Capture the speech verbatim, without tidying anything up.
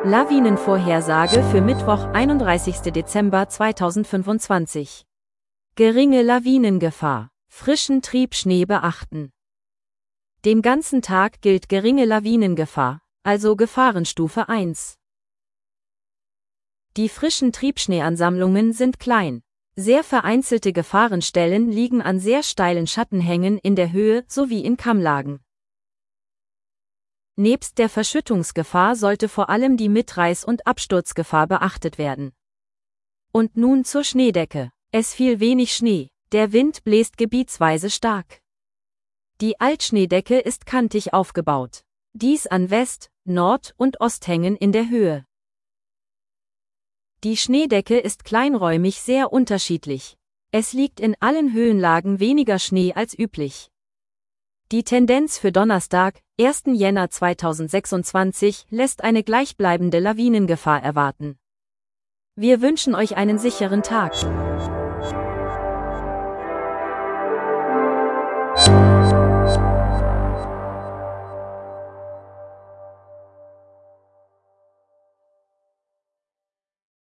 Lawinenvorhersage für Mittwoch, einunddreißigsten Dezember zweitausendfünfundzwanzig. Geringe Lawinengefahr. Frischen Triebschnee beachten. Den ganzen Tag gilt geringe Lawinengefahr, also Gefahrenstufe eins. Die frischen Triebschneeansammlungen sind klein. Sehr vereinzelte Gefahrenstellen liegen an sehr steilen Schattenhängen in der Höhe sowie in Kammlagen. Nebst der Verschüttungsgefahr sollte vor allem die Mitreiß- und Absturzgefahr beachtet werden. Und nun zur Schneedecke. Es fiel wenig Schnee, der Wind bläst gebietsweise stark. Die Altschneedecke ist kantig aufgebaut. Dies an West-, Nord- und Osthängen in der Höhe. Die Schneedecke ist kleinräumig sehr unterschiedlich. Es liegt in allen Höhenlagen weniger Schnee als üblich. Die Tendenz für Donnerstag, ersten Jänner zweitausendsechsundzwanzig, lässt eine gleichbleibende Lawinengefahr erwarten. Wir wünschen euch einen sicheren Tag.